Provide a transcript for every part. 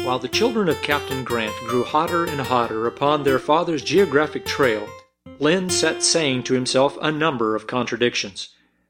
While the children of Captain Grant grew hotter and hotter upon their father's geographic trail, Lynn sat saying to himself a number of contradictions.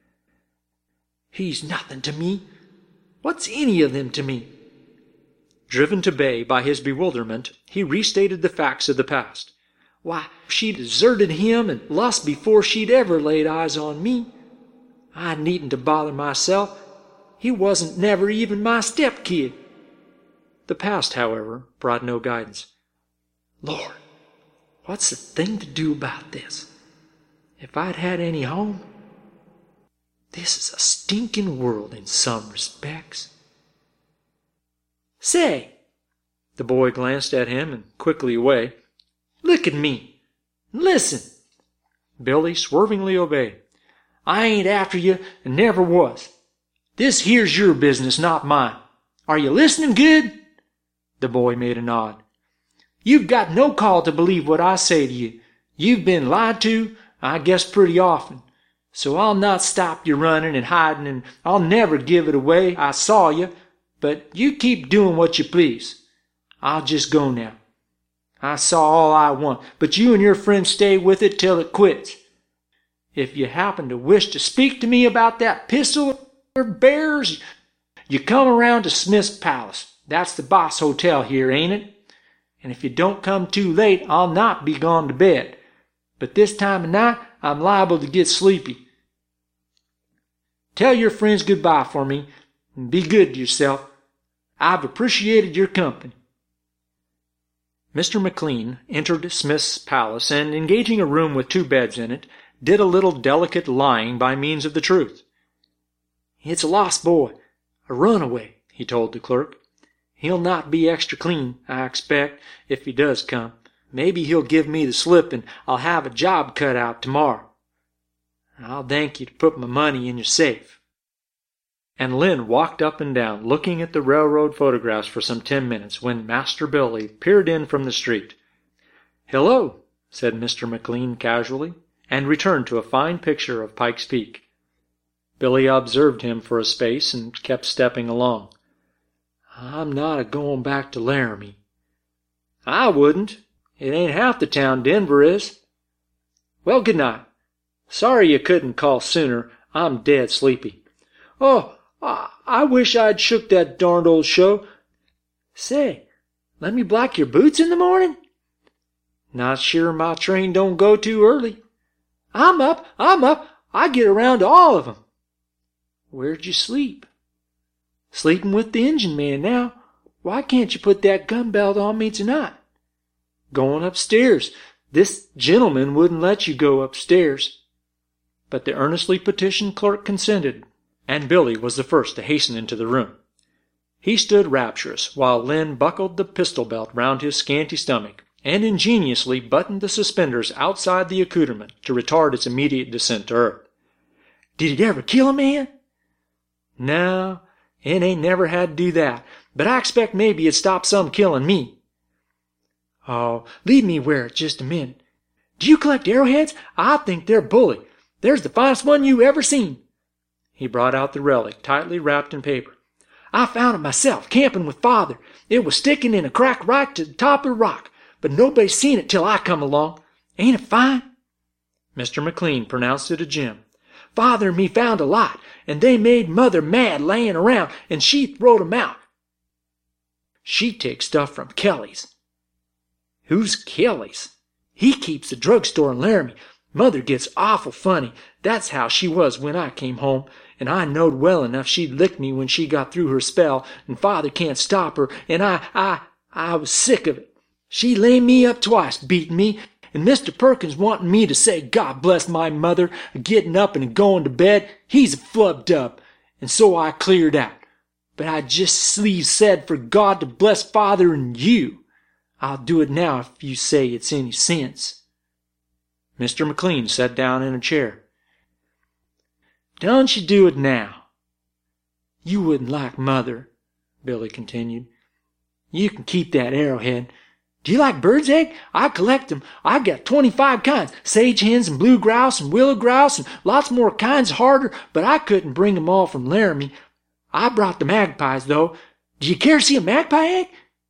He's nothing to me. What's any of them to me? Driven to bay by his bewilderment, he restated the facts of the past. Why, she deserted him and lust before she'd ever laid eyes on me. I needn't to bother myself. He wasn't never even my step-kid. The past, however, brought no guidance. Lord, what's the thing to do about this? If I'd had any home. This is a stinking world in some respects. Say, the boy glanced at him and quickly away. Look at me. Listen. Billy swervingly obeyed. I ain't after you and never was. This here's your business, not mine. Are you listening good? The boy made a nod. You've got no call to believe what I say to you. You've been lied to, I guess, pretty often. So I'll not stop you running and hiding, and I'll never give it away I saw you, but you keep doing what you please. I'll just go now. I saw all I want, but you and your friend stay with it till it quits. If you happen to wish to speak to me about that pistol or bears, you come around to Smith's Palace. That's the boss hotel here, ain't it? And if you don't come too late, I'll not be gone to bed. But this time of night, I'm liable to get sleepy. Tell your friends goodbye for me, and be good to yourself. I've appreciated your company. Mr. McLean entered Smith's Palace, and engaging a room with 2 beds in it, did a little delicate lying by means of the truth. It's a lost boy, a runaway, he told the clerk. He'll not be extra clean, I expect, if he does come. Maybe he'll give me the slip, and I'll have a job cut out tomorrow. I'll thank you to put my money in your safe. And Lynn walked up and down, looking at the railroad photographs for some 10 minutes, when Master Billy peered in from the street. Hello, said Mr. McLean casually, and returned to a fine picture of Pike's Peak. Billy observed him for a space and kept stepping along. I'm not a-going back to Laramie. I wouldn't. It ain't half the town Denver is. Well, good night. Sorry you couldn't call sooner. I'm dead sleepy. Oh, I wish I'd shook that darned old show. Say, let me black your boots in the morning? Not sure my train don't go too early. I'm up. I get around to all of 'em. Where'd you sleep? Sleeping with the engine man now. Why can't you put that gun belt on me tonight? Going upstairs. This gentleman wouldn't let you go upstairs. But the earnestly petitioned clerk consented, and Billy was the first to hasten into the room. He stood rapturous, while Lynn buckled the pistol belt round his scanty stomach, and ingeniously buttoned the suspenders outside the accoutrement to retard its immediate descent to earth. Did it ever kill a man? No, it ain't never had to do that, but I expect maybe it stopped some killing me. Oh, leave me wear it just a minute. Do you collect arrowheads? I think they're bully. There's the finest one you ever seen. He brought out the relic, tightly wrapped in paper. I found it myself, camping with Father. It was sticking in a crack right to the top of the rock, but nobody's seen it till I come along. Ain't it fine? Mr. McLean pronounced it a gem. Father and me found a lot, and they made Mother mad laying around, and she throwed 'em out. She takes stuff from Kelly's. Who's Kelly's? He keeps the drugstore in Laramie. Mother gets awful funny. That's how she was when I came home, and I knowed well enough she'd lick me when she got through her spell, and Father can't stop her, and I was sick of it. She laid me up twice, beating me, and Mr. Perkins wanting me to say God bless my mother, getting up and going to bed. He's a flub-dub, and so I cleared out. But I just sleeve said for God to bless Father and you. I'll do it now if you say it's any sense. Mr. McLean sat down in a chair. Don't you do it now. You wouldn't like Mother, Billy continued. You can keep that arrowhead. Do you like bird's egg? I collect them. I got 25 kinds. Sage hens and blue grouse and willow grouse and lots more kinds harder, but I couldn't bring 'em all from Laramie. I brought the magpies, though. Do you care to see a magpie egg?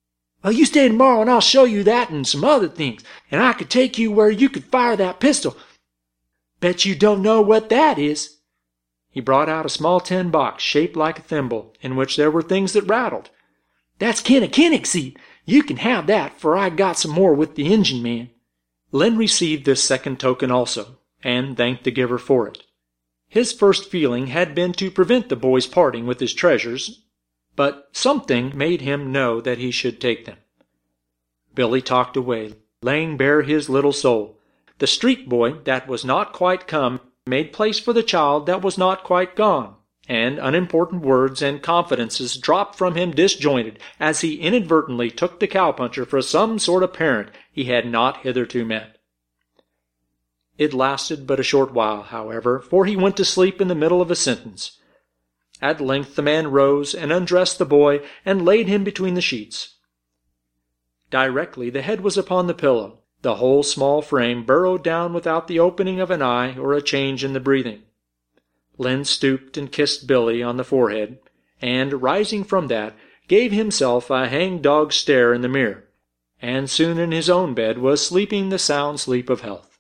Well, you stay tomorrow and I'll show you that and some other things, and I could take you where you could fire that pistol. Bet you don't know what that is." He brought out a small tin box shaped like a thimble, in which there were things that rattled. "That's Kinnikinnick seed. You can have that, for I got some more with the engine man." Len received this second token also, and thanked the giver for it. His first feeling had been to prevent the boy's parting with his treasures, but something made him know that he should take them. Billy talked away, laying bare his little soul. The street boy that was not quite come made place for the child that was not quite gone, and unimportant words and confidences dropped from him disjointed as he inadvertently took the cowpuncher for some sort of parent he had not hitherto met. It lasted but a short while, however, for he went to sleep in the middle of a sentence. At length the man rose and undressed the boy and laid him between the sheets. Directly the head was upon the pillow, the whole small frame burrowed down without the opening of an eye or a change in the breathing. Len stooped and kissed Billy on the forehead, and, rising from that, gave himself a hang-dog stare in the mirror, and soon in his own bed was sleeping the sound sleep of health.